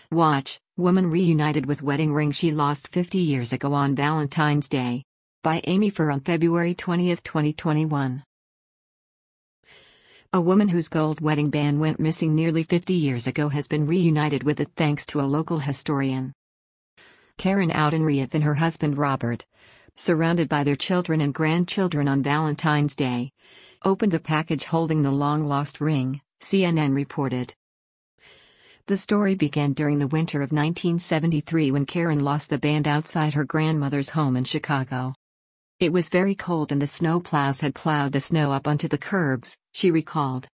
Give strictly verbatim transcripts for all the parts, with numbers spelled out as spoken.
Watch, woman reunited with wedding ring she lost fifty years ago on Valentine's Day. By Amy Furr on February twentieth, twenty twenty-one. A woman whose gold wedding band went missing nearly fifty years ago has been reunited with it thanks to a local historian. Karen Oudenrieth and her husband Robert, surrounded by their children and grandchildren on Valentine's Day, opened the package holding the long-lost ring, C N N reported. The story began during the winter of nineteen seventy-three when Karen lost the band outside her grandmother's home in Chicago. It was very cold and the snow plows had plowed the snow up onto the curbs, she recalled.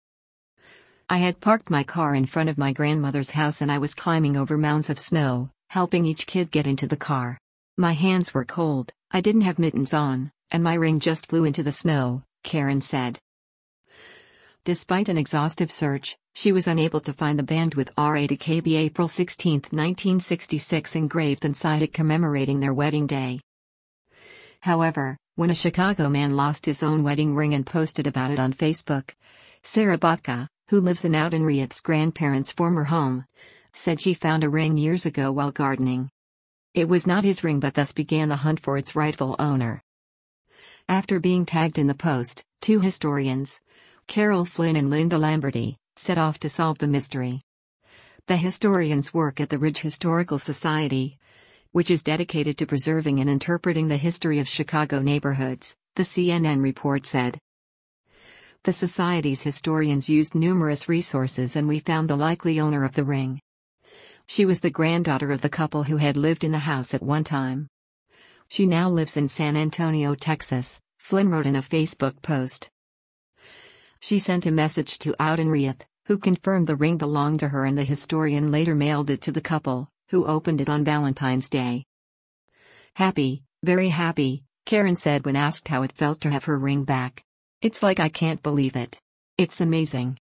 I had parked my car in front of my grandmother's house and I was climbing over mounds of snow, helping each kid get into the car. My hands were cold, I didn't have mittens on, and my ring just flew into the snow, Karen said. Despite an exhaustive search, she was unable to find the band with R A T K B April sixteenth, nineteen sixty-six engraved inside it commemorating their wedding day. However, when a Chicago man lost his own wedding ring and posted about it on Facebook, Sarah Botka, who lives in Oudenrieth's grandparents' former home, said she found a ring years ago while gardening. It was not his ring but thus began the hunt for its rightful owner. After being tagged in the post, two historians, Carol Flynn and Linda Lamberty, set off to solve the mystery. The historians work at the Ridge Historical Society, which is dedicated to preserving and interpreting the history of Chicago neighborhoods, the C N N report said. The Society's historians used numerous resources and we found the likely owner of the ring. She was the granddaughter of the couple who had lived in the house at one time. She now lives in San Antonio, Texas, Flynn wrote in a Facebook post. She sent a message to Oudenrieth, who confirmed the ring belonged to her, and the historian later mailed it to the couple, who opened it on Valentine's Day. Happy, very happy, Karen said when asked how it felt to have her ring back. It's like I can't believe it. It's amazing.